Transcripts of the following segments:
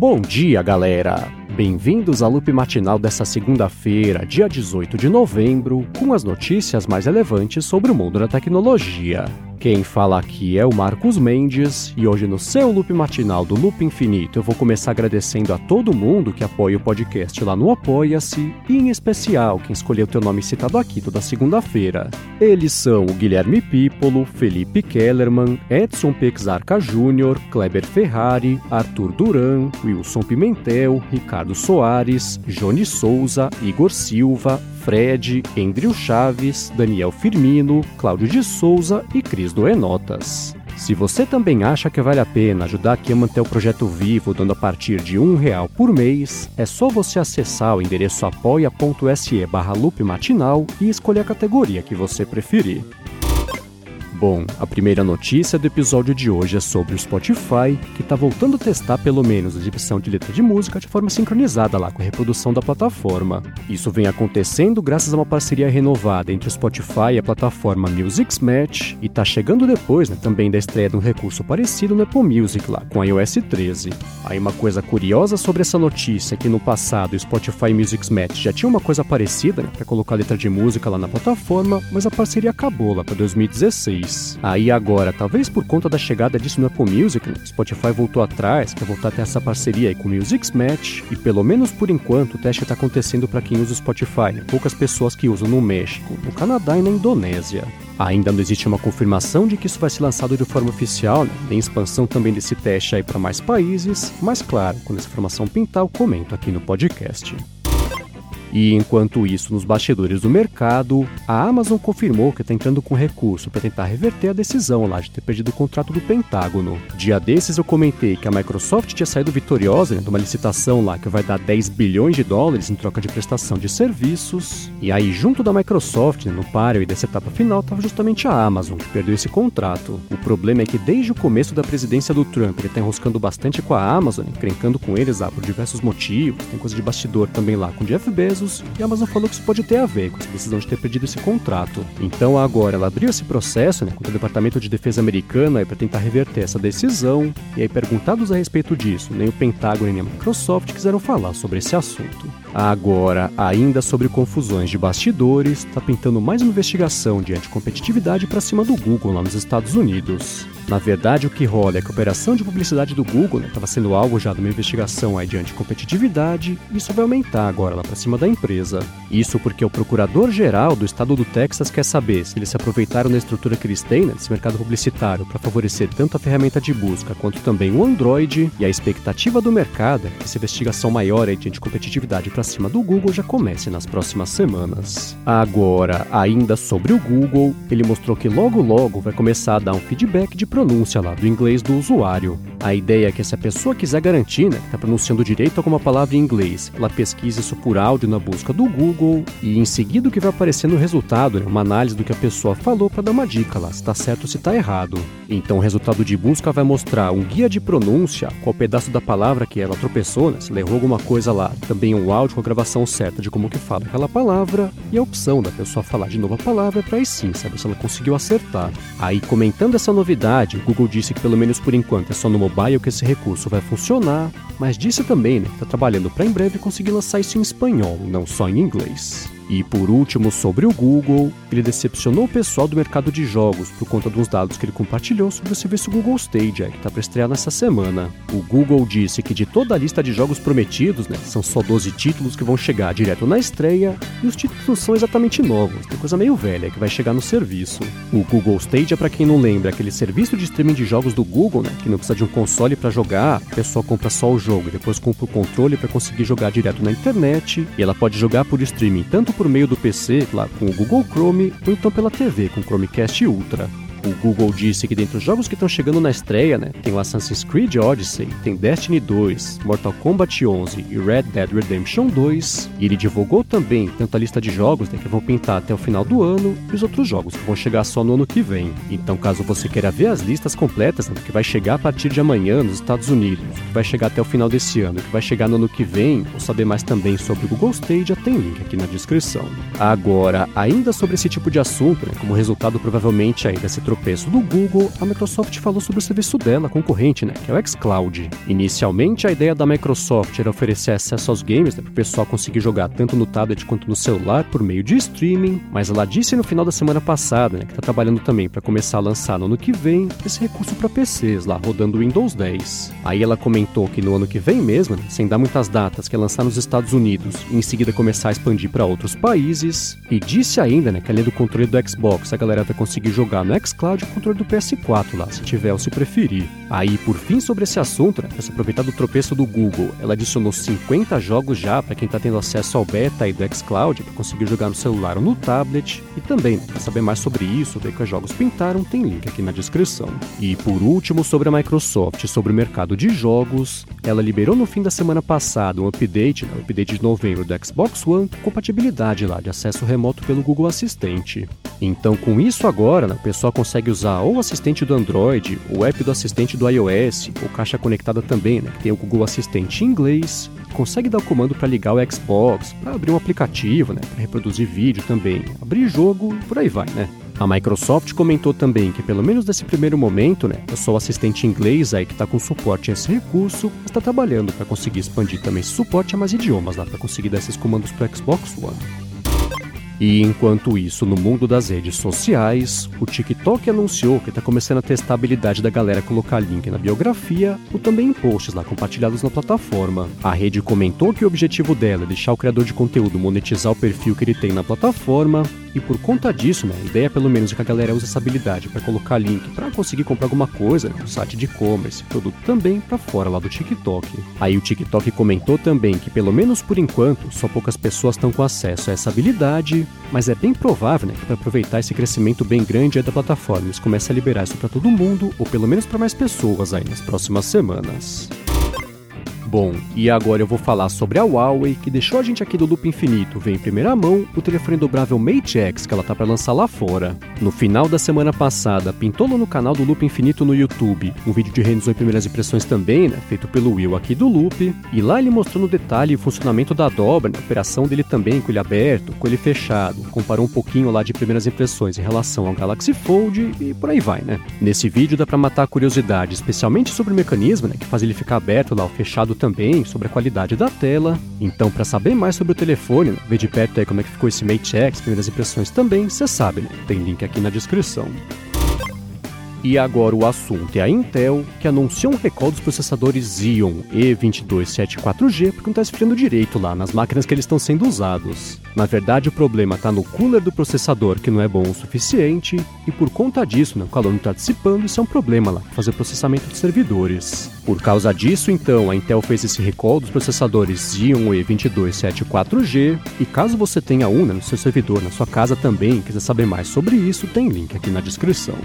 Bom dia, galera! Bem-vindos ao Loop Matinal dessa segunda-feira, dia 18 de novembro, com as notícias mais relevantes sobre o mundo da tecnologia. Quem fala aqui é o Marcos Mendes, e hoje no seu Loop Matinal do Loop Infinito eu vou começar agradecendo a todo mundo que apoia o podcast lá no Apoia-se, e em especial quem escolheu teu nome citado aqui toda segunda-feira. Eles são o Guilherme Pípolo, Felipe Kellerman, Edson Pexarca Júnior, Kleber Ferrari, Arthur Duran, Wilson Pimentel, Ricardo Soares, Johnny Souza, Igor Silva, Fred, Andrew Chaves, Daniel Firmino, Cláudio de Souza e Cris Doenotas. Se você também acha que vale a pena ajudar aqui a manter o projeto vivo dando a partir de R$1 por mês, é só você acessar o endereço apoia.se/loopmatinal e escolher a categoria que você preferir. Bom, a primeira notícia do episódio de hoje é sobre o Spotify, que está voltando a testar pelo menos a exibição de letra de música de forma sincronizada lá com a reprodução da plataforma. Isso vem acontecendo graças a uma parceria renovada entre o Spotify e a plataforma Music's Match, e está chegando depois também da estreia de um recurso parecido no Apple Music lá com a iOS 13. Aí uma coisa curiosa sobre essa notícia é que no passado o Spotify e Music's Match já tinha uma coisa parecida para colocar letra de música lá na plataforma, mas a parceria acabou lá para 2016. Aí agora, talvez por conta da chegada disso no Apple Music, Spotify voltou atrás, quer voltar a ter essa parceria aí com o Music's Match, e pelo menos por enquanto o teste está acontecendo para quem usa o Spotify, poucas pessoas que usam no México, no Canadá e na Indonésia. Ainda não existe uma confirmação de que isso vai ser lançado de forma oficial, nem expansão também desse teste aí para mais países, mas claro, quando essa informação pintar eu comento aqui no podcast. E enquanto isso, nos bastidores do mercado, a Amazon confirmou que está entrando com recurso para tentar reverter a decisão lá de ter perdido o contrato do Pentágono. Dia desses eu comentei que a Microsoft tinha saído vitoriosa de uma licitação lá que vai dar $10 bilhões em troca de prestação de serviços. E aí, junto da Microsoft, no páreo dessa etapa final, estava justamente a Amazon, que perdeu esse contrato. O problema é que desde o começo da presidência do Trump, ele está enroscando bastante com a Amazon, encrencando com eles lá por diversos motivos, tem coisa de bastidor também lá com o Jeff Bezos, e a Amazon falou que isso pode ter a ver com essa decisão de ter perdido esse contrato. Então agora ela abriu esse processo contra o Departamento de Defesa americano para tentar reverter essa decisão, e aí perguntados a respeito disso, nem o Pentágono nem a Microsoft quiseram falar sobre esse assunto. Agora, ainda sobre confusões de bastidores, está pintando mais uma investigação de anticompetitividade para cima do Google lá nos Estados Unidos. Na verdade, o que rola é que a operação de publicidade do Google estava sendo alvo já de uma investigação aí de anticompetitividade, e isso vai aumentar agora lá para cima da empresa. Isso porque o procurador-geral do estado do Texas quer saber se eles se aproveitaram da estrutura que eles têm nesse mercado publicitário para favorecer tanto a ferramenta de busca quanto também o Android, e a expectativa do mercado é que essa investigação maior aí de anticompetitividade para cima do Google já comece nas próximas semanas. Agora, ainda sobre o Google, ele mostrou que logo vai começar a dar um feedback de pronúncia lá do inglês do usuário. A ideia é que se a pessoa quiser garantir que está pronunciando direito alguma palavra em inglês, ela pesquisa isso por áudio na busca do Google, e em seguida o que vai aparecer no resultado uma análise do que a pessoa falou para dar uma dica lá, se está certo ou se está errado. Então o resultado de busca vai mostrar um guia de pronúncia, qual pedaço da palavra que ela tropeçou, se ela errou alguma coisa lá, também um áudio com a gravação certa de como que fala aquela palavra, e a opção da pessoa falar de novo a palavra para aí sim saber se ela conseguiu acertar. Aí, comentando essa novidade, o Google disse que pelo menos por enquanto é só no mobile que esse recurso vai funcionar, mas disse também que está trabalhando para em breve conseguir lançar isso em espanhol, não só em inglês. E por último, sobre o Google, ele decepcionou o pessoal do mercado de jogos por conta dos dados que ele compartilhou sobre o serviço Google Stadia, que está para estrear nessa semana. O Google disse que de toda a lista de jogos prometidos, são só 12 títulos que vão chegar direto na estreia, e os títulos não são exatamente novos, tem coisa meio velha que vai chegar no serviço. O Google Stadia, para quem não lembra, é aquele serviço de streaming de jogos do Google, que não precisa de um console para jogar, a pessoa compra só o jogo e depois compra o controle para conseguir jogar direto na internet, e ela pode jogar por streaming tanto por meio do PC, lá com o Google Chrome, ou então pela TV com o Chromecast Ultra. O Google disse que dentre os jogos que estão chegando na estreia, tem o Assassin's Creed Odyssey, tem Destiny 2, Mortal Kombat 11 e Red Dead Redemption 2, e ele divulgou também tanto a lista de jogos que vão pintar até o final do ano e os outros jogos que vão chegar só no ano que vem. Então, caso você queira ver as listas completas que vai chegar a partir de amanhã nos Estados Unidos, que vai chegar até o final desse ano, que vai chegar no ano que vem, ou saber mais também sobre o Google Stadia, tem link aqui na descrição. Agora, ainda sobre esse tipo de assunto, como resultado provavelmente aí dessa troca tropeço do Google, a Microsoft falou sobre o serviço dela, concorrente, que é o xCloud. Inicialmente, a ideia da Microsoft era oferecer acesso aos games, para o pessoal conseguir jogar tanto no tablet quanto no celular por meio de streaming, mas ela disse no final da semana passada, que está trabalhando também para começar a lançar no ano que vem esse recurso para PCs lá, rodando Windows 10. Aí ela comentou que no ano que vem mesmo, sem dar muitas datas, que ia lançar nos Estados Unidos e em seguida começar a expandir para outros países, e disse ainda, que além do controle do Xbox, a galera vai conseguir jogar no xCloud o controle do PS4 lá, se tiver ou se preferir. Aí, por fim, sobre esse assunto, para se aproveitar do tropeço do Google, ela adicionou 50 jogos já para quem está tendo acesso ao beta aí do xCloud, para conseguir jogar no celular ou no tablet. E também, para saber mais sobre isso, ver que os jogos pintaram, tem link aqui na descrição. E por último, sobre a Microsoft, sobre o mercado de jogos, ela liberou no fim da semana passada um update, o update de novembro do Xbox One, com compatibilidade lá de acesso remoto pelo Google Assistente. Então, com isso agora, o pessoal consegue usar ou o assistente do Android, o app do assistente do iOS, ou caixa conectada também, que tem o Google Assistente em inglês, consegue dar o comando para ligar o Xbox, para abrir um aplicativo, para reproduzir vídeo também, abrir jogo, por aí vai, A Microsoft comentou também que, pelo menos nesse primeiro momento, é só o assistente inglês aí que está com suporte a esse recurso, mas está trabalhando para conseguir expandir também esse suporte a mais idiomas lá, para conseguir dar esses comandos para o Xbox One. E enquanto isso, no mundo das redes sociais, o TikTok anunciou que está começando a testar a habilidade da galera colocar link na biografia ou também em posts lá compartilhados na plataforma. A rede comentou que o objetivo dela é deixar o criador de conteúdo monetizar o perfil que ele tem na plataforma, e por conta disso, a ideia pelo menos é que a galera use essa habilidade para colocar link para conseguir comprar alguma coisa no site de e-commerce, produto também para fora lá do TikTok. Aí o TikTok comentou também que, pelo menos por enquanto, só poucas pessoas estão com acesso a essa habilidade, mas é bem provável que para aproveitar esse crescimento bem grande da plataforma, eles comecem a liberar isso para todo mundo, ou pelo menos para mais pessoas aí nas próximas semanas. Bom, e agora eu vou falar sobre a Huawei, que deixou a gente aqui do Loop Infinito ver em primeira mão o telefone dobrável Mate X que ela tá para lançar lá fora. No final da semana passada, pintou lá no canal do Loop Infinito no YouTube um vídeo de revisão e primeiras impressões também, feito pelo Will aqui do Loop, e lá ele mostrou no detalhe o funcionamento da dobra, a operação dele também com ele aberto, com ele fechado, comparou um pouquinho lá de primeiras impressões em relação ao Galaxy Fold e por aí vai, Nesse vídeo dá para matar a curiosidade, especialmente sobre o mecanismo, que faz ele ficar aberto lá ou fechado também, sobre a qualidade da tela. Então, para saber mais sobre o telefone, ver de perto aí como é que ficou esse Mate X, primeiras impressões também, você sabe, tem link aqui na descrição. E agora o assunto é a Intel, que anunciou um recall dos processadores Xeon E2274G porque não está esfriando direito lá nas máquinas que eles estão sendo usados. Na verdade, o problema está no cooler do processador, que não é bom o suficiente, e por conta disso, o calor não está dissipando, isso é um problema lá, fazer processamento de servidores. Por causa disso, então, a Intel fez esse recall dos processadores Xeon E2274G, e caso você tenha um no seu servidor, na sua casa também, e quiser saber mais sobre isso, tem link aqui na descrição.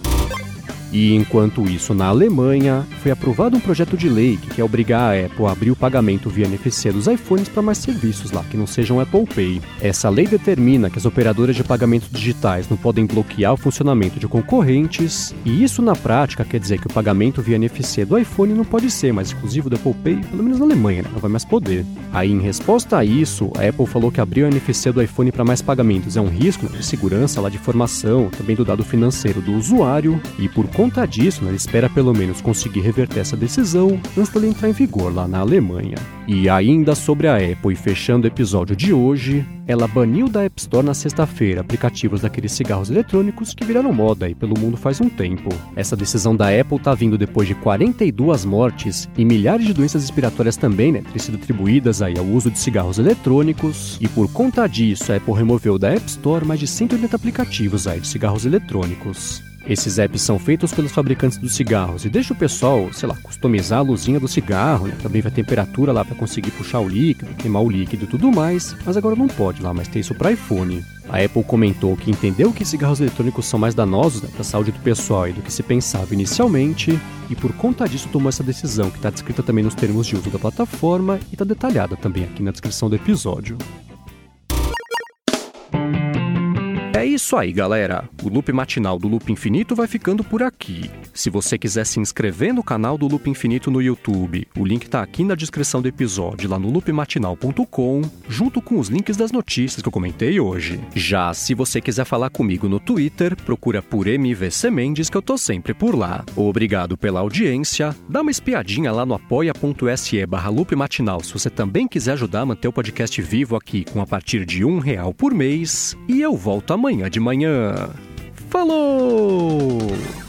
E enquanto isso, na Alemanha, foi aprovado um projeto de lei que quer obrigar a Apple a abrir o pagamento via NFC dos iPhones para mais serviços lá, que não sejam Apple Pay. Essa lei determina que as operadoras de pagamentos digitais não podem bloquear o funcionamento de concorrentes, e isso na prática quer dizer que o pagamento via NFC do iPhone não pode ser mais exclusivo do Apple Pay, pelo menos na Alemanha, não vai mais poder. Aí, em resposta a isso, a Apple falou que abrir o NFC do iPhone para mais pagamentos é um risco de segurança lá de informação, também do dado financeiro do usuário, e por conta disso, ele espera pelo menos conseguir reverter essa decisão antes dela entrar em vigor lá na Alemanha. E ainda sobre a Apple, e fechando o episódio de hoje, ela baniu da App Store na sexta-feira aplicativos daqueles cigarros eletrônicos que viraram moda aí pelo mundo faz um tempo. Essa decisão da Apple tá vindo depois de 42 mortes e milhares de doenças respiratórias também, terem sido atribuídas aí ao uso de cigarros eletrônicos, e por conta disso a Apple removeu da App Store mais de 180 aplicativos aí de cigarros eletrônicos. Esses apps são feitos pelos fabricantes dos cigarros e deixa o pessoal, customizar a luzinha do cigarro, também vai temperatura lá para conseguir puxar o líquido, queimar o líquido e tudo mais, mas agora não pode lá mais ter isso para iPhone. A Apple comentou que entendeu que cigarros eletrônicos são mais danosos para a saúde do pessoal do que se pensava inicialmente, e por conta disso tomou essa decisão que está descrita também nos termos de uso da plataforma e está detalhada também aqui na descrição do episódio. É isso aí, galera. O Loop Matinal do Loop Infinito vai ficando por aqui. Se você quiser se inscrever no canal do Loop Infinito no YouTube, o link tá aqui na descrição do episódio, lá no loopmatinal.com, junto com os links das notícias que eu comentei hoje. Já se você quiser falar comigo no Twitter, procura por MVC Mendes, que eu tô sempre por lá. Obrigado pela audiência. Dá uma espiadinha lá no apoia.se/loopmatinal se você também quiser ajudar a manter o podcast vivo aqui com a partir de R$1 por mês. E eu volto amanhã de manhã. Falou!